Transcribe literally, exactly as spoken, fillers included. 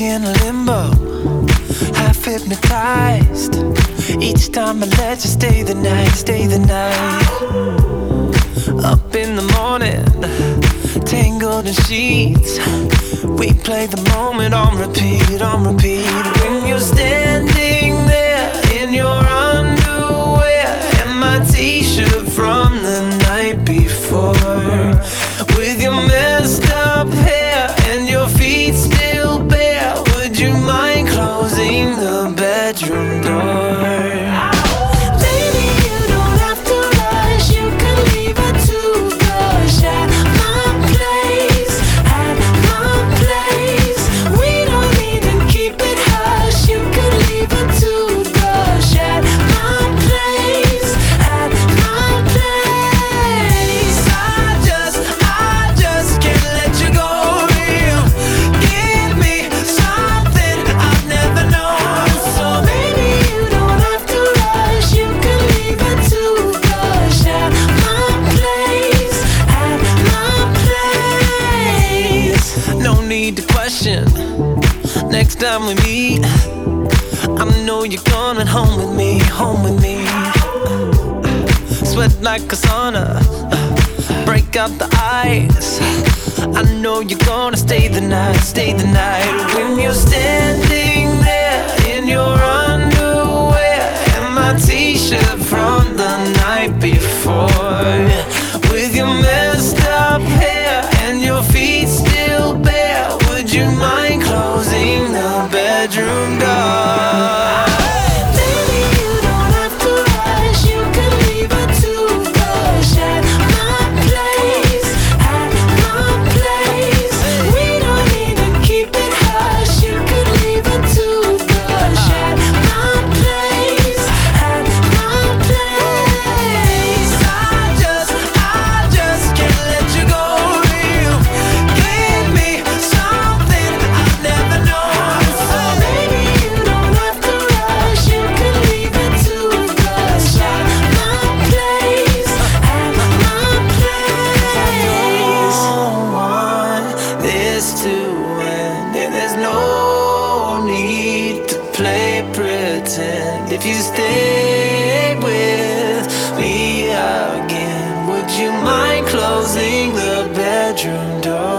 in limbo, half hypnotized. Each time I let you stay the night, stay the night. Up in the morning, tangled in sheets. We play the moment on repeat, on repeat. When you're standing there in your underwear and my t-shirt from the night before, with your messed up hair and your feet still bare, would you mind closing the bedroom door? Next time we meet, I know you're coming home with me, home with me. Sweat like a sauna, break out the ice. I know you're gonna stay the night, stay the night. When you're standing there in your underwear and my t-shirt from the night before, with your messed up hair and your feet still bare, would you mind closing the bedroom door? If you stay with me again, would you mind closing the bedroom door?